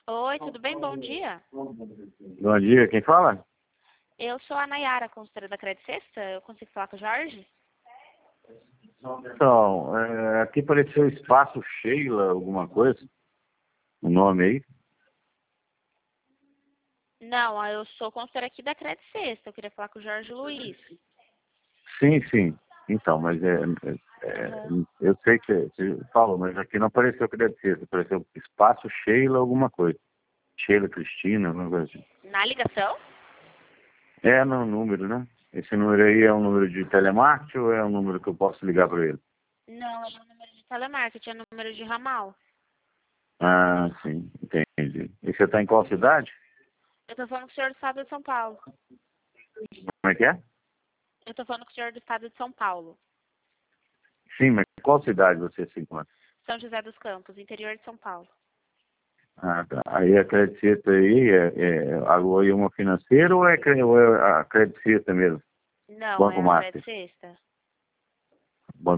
Oi, tudo bem? Bom dia. Bom dia, quem fala? Eu sou a Nayara, consultora da Credit Sexta. Eu consigo falar com o Jorge? Então, aqui apareceu Espaço Sheila, alguma coisa, o nome aí. Não, eu sou consultora aqui da Credit Sexta. Eu queria falar com o Jorge Luiz. Sim, sim. Então, mas eu sei que você falou, mas aqui não apareceu que deve ser, apareceu Espaço Sheila, alguma coisa. Sheila Cristina, alguma coisa assim. Na ligação? É no número, né? Esse número aí é um número de telemarketing ou é um número que eu posso ligar para ele? Não, é um número de telemarketing, é um número de ramal. Ah, sim, entendi. E você está em qual cidade? Eu tô falando com o senhor do estado de São Paulo. Como é que é? Eu tô falando com o senhor do estado de São Paulo. Sim, mas em qual cidade você se encontra? São José dos Campos, interior de São Paulo. Ah, tá. Aí a Credit Suisse aí algo aí uma financeira ou é a Credit Suisse mesmo? Não, é Banco a Credit Master? Sexta.